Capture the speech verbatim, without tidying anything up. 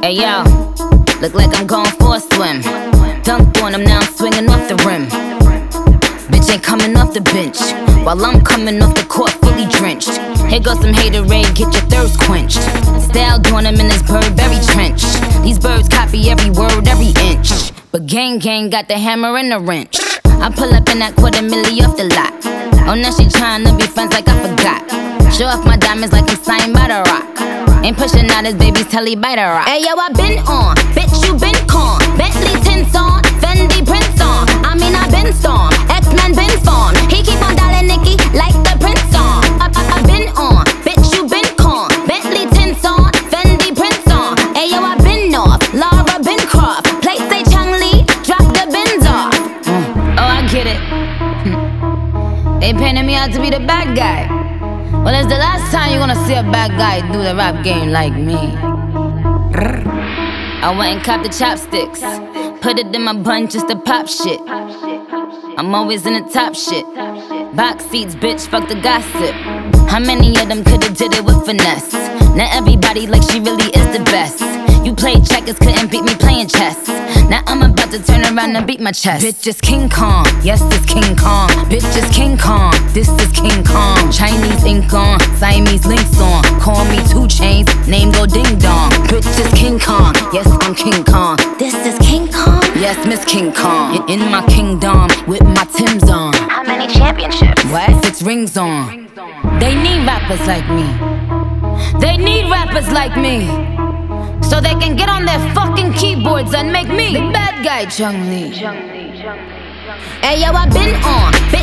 Hey yo, look like I'm going for a swim. Dunked on him, now I'm swinging off the rim. Bitch ain't coming off the bench, while I'm coming off the court fully drenched. Here goes some haterade, get your thirst quenched. Style doing him in this Burberry trench. These birds copy every word, every inch. But gang gang got the hammer and the wrench. I pull up in that quarter milli off the lot. Oh, now she tryna be friends like I forgot. Show off my diamonds like I'm signed by the rock. Ain't pushing out his baby's telly by the rock. Hey yo, I been on, bitch you been con. Bentley tints on, Fendi prints on. I mean I been storm, X-Men been spawn. He keep on dialing Nicki like the Prince song. I, I, I been on, bitch you been con. Bentley tints on, Fendi prints on. Hey yo, I been off, Laura been Croft. Play say Chung Lee, drop the bins off. Mm. Oh, I get it. Hm. They painted me out to be the bad guy. Well, it's the last time you're gonna see a bad guy do the rap game like me. I went and copped the chopsticks, put it in my bun just to pop shit. I'm always in the top shit. Box seats, bitch, fuck the gossip. How many of them could've did it with finesse? Not everybody like she really is the best. You played checkers, couldn't beat me playing chess. Now I'm about to turn around and beat my chest. Bitch is King Kong, yes it's King Kong. Bitch is King Kong, this is King Kong. Chinese ink on, Siamese links on. Call me two chains, name go ding dong. Bitch is King Kong, yes I'm King Kong. This is King Kong, yes Miss King Kong. In my kingdom, with my Timbs on. How many championships? What? Six rings on. They need rappers like me. They need rappers like me, so they can get on their fucking keyboards and make me the bad guy, Chung Lee. Hey yo, I been on.